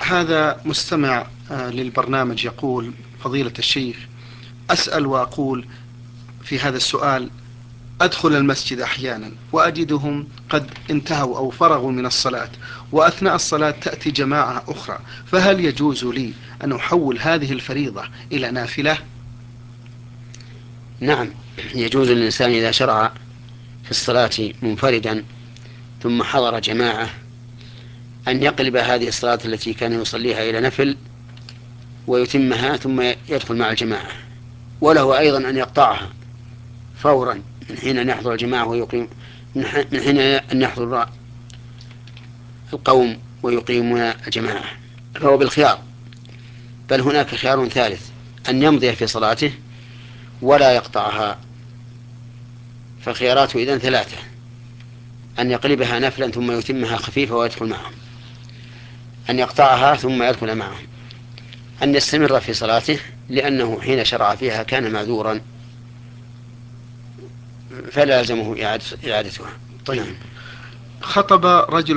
هذا مستمع للبرنامج يقول: فضيلة الشيخ، أسأل وأقول في هذا السؤال: أدخل المسجد أحيانا وأجدهم قد انتهوا أو فرغوا من الصلاة، وأثناء الصلاة تأتي جماعة أخرى، فهل يجوز لي أن أحول هذه الفريضة إلى نافلة؟ نعم، يجوز للإنسان إذا شرع في الصلاة منفردا ثم حضر جماعة أن يقلب هذه الصلاة التي كان يصليها إلى نفل ويتمها ثم يدخل مع الجماعة. وله أيضا أن يقطعها فورا من حين أن يحضر الجماعة ويقيم، من حين أن يحضر القوم ويقيمون الجماعة، فهو بالخيار. بل هناك خيار ثالث: أن يمضي في صلاته ولا يقطعها. فخياراته إذن ثلاثة: أن يقلبها نفلا ثم يتمها خفيفة ويدخل معهم، أن يقطعها ثم يدخل معهم، أن يستمر في صلاته لأنه حين شرع فيها كان معذورا فلا يلزمه إعادتها. طيب. نعم. خطب رجل